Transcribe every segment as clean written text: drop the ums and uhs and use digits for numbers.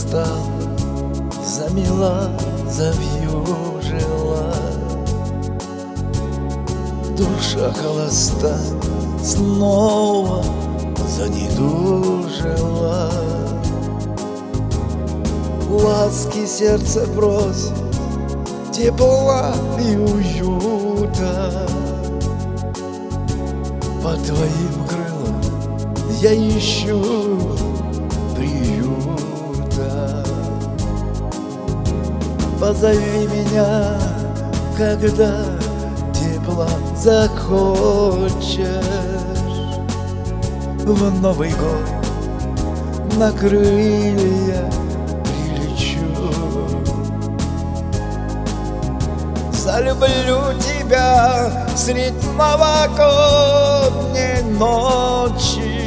устала, замела, завьюжила. Душа холоста снова занедужила. Ласки сердце просит, тепла и уюта. По твоим крылам я ищу приюта. Позови меня, когда тепла захочешь. В Новый год на крылья прилечу. Залюблю тебя средь новогодней ночи.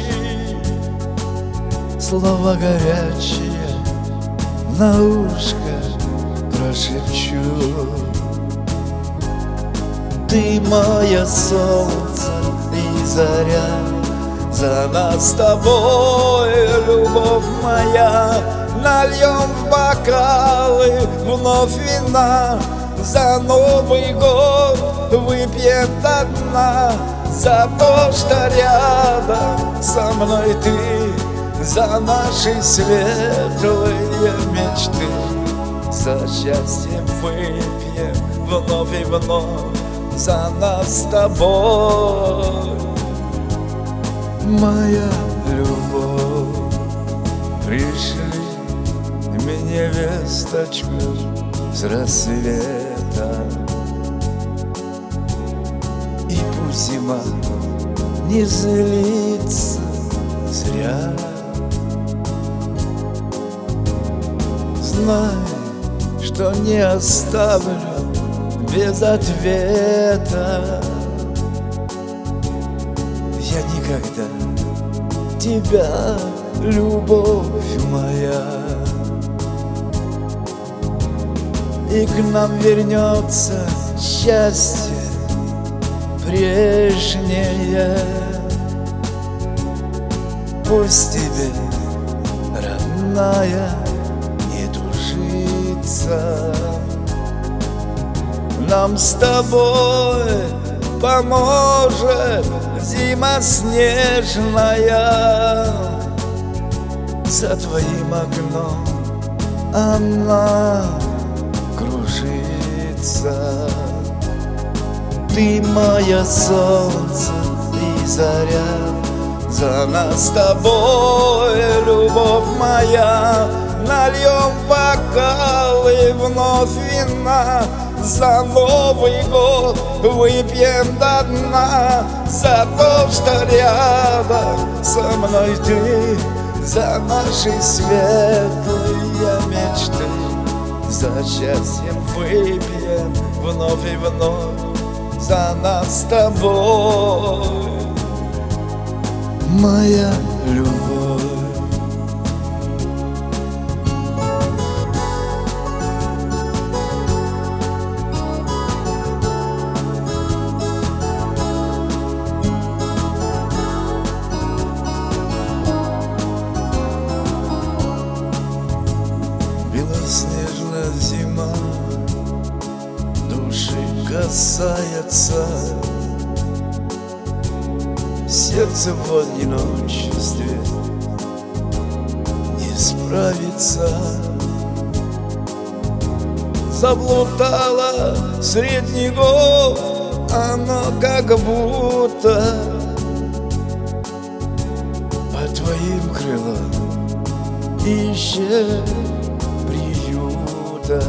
Слова горячие на ушко прошепчу. Ты мое солнце и заря, за нас с тобой, любовь моя. Нальем в бокалы вновь вина, за Новый год выпьем до дна. За то, что рядом со мной ты, за наши светлые мечты. За счастье выпьем вновь и вновь, за нас с тобой. Моя любовь, пришли мне весточку с рассвета. И пусть зима не злится зря. Знай, что не оставлю без ответа. Я никогда тебя, любовь моя. И к нам вернется счастье прежнее. Пусть тебе, родная, не тужится. Нам с тобой поможет зима снежная. За твоим окном она кружится. Ты мое солнце и заря, за нас с тобой, любовь моя. Нальем бокалы вновь вина, за Новый год выпьем до дна. За то, что рядом со мной ты, за наши светлые мечты. За счастьем выпьем вновь и вновь, за нас с тобой. Моя любовь. Белоснежная зима души касается. Сердце в одиночестве не справится. Заблудала средний год, оно как будто по твоим крылам ищет приюта.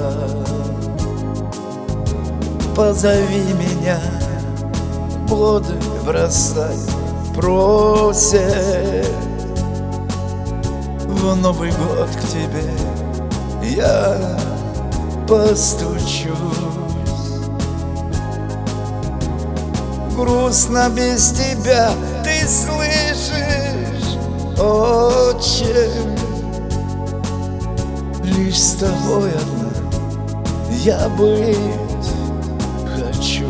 Позови меня, годы бросай, просит. В Новый год к тебе я постучусь. Грустно без тебя, ты слышишь, очень. Лишь с тобой одна я быть хочу.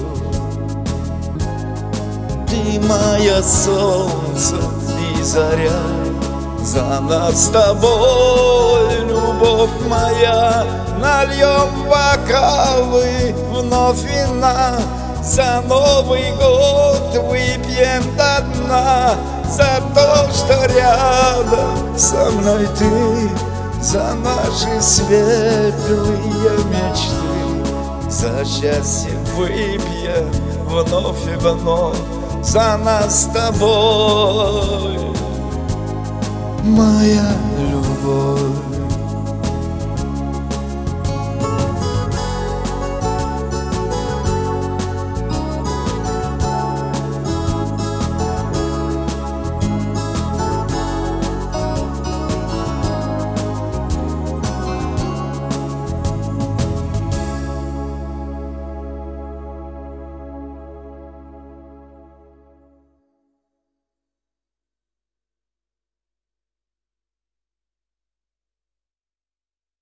Ты мое солнце и заря, за нас с тобой, любовь моя, нальем бокалы вновь вина. За Новый год выпьем до дна, за то, что рядом со мной ты, за наши светлые мечты. За счастье выпьем вновь и вновь, за нас с тобой. Моя